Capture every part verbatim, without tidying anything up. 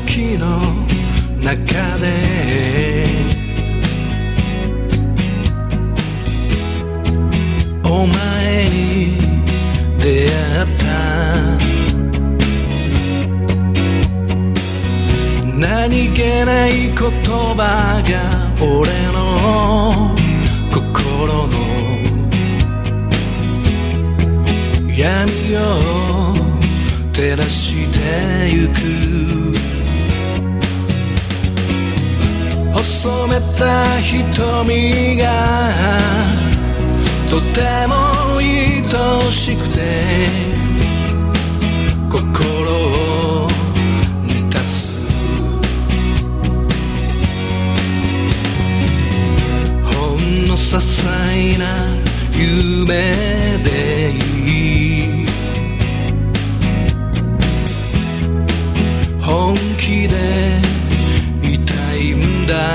時の中でお前に出会った何気ない言葉が俺の心の闇を照らしてゆく細めた瞳がとても愛しくて心を満たすほんの些細な夢でいい本気でいたいんだ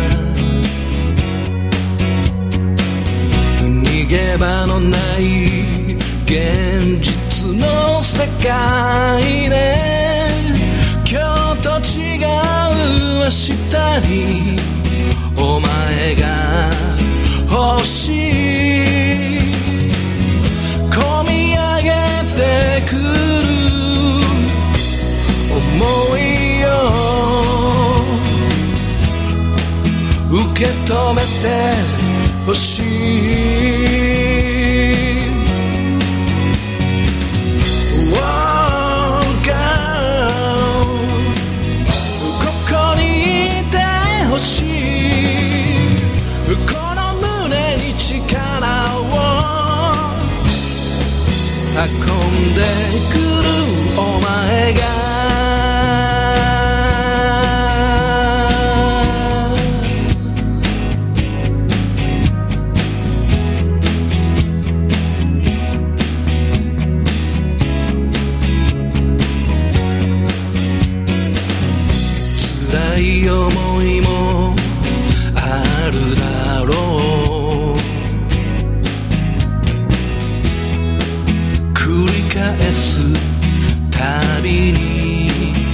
逃げ場のない現実の世界で今日と違う明日にお前が欲しい込み上げてくる想いを受け止めて欲しい運んでくるお前が辛い思いもあるだろう繰り返すたびに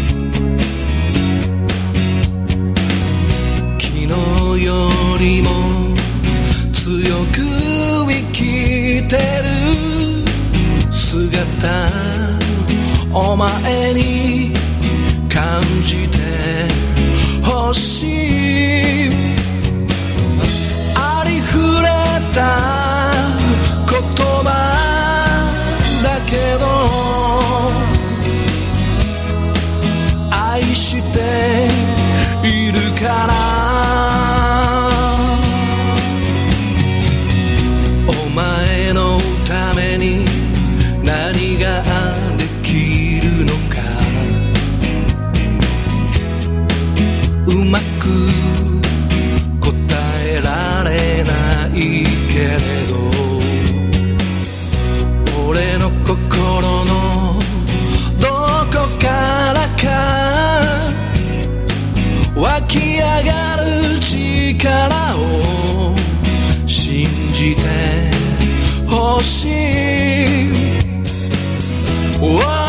昨日よりも強く生きてる姿お前に感じて欲しいありふれた言葉けど愛しているからお前のために何ができるのかうまく答えられないけれど俺の心のどこからか湧き上がる力を信じてほしい、oh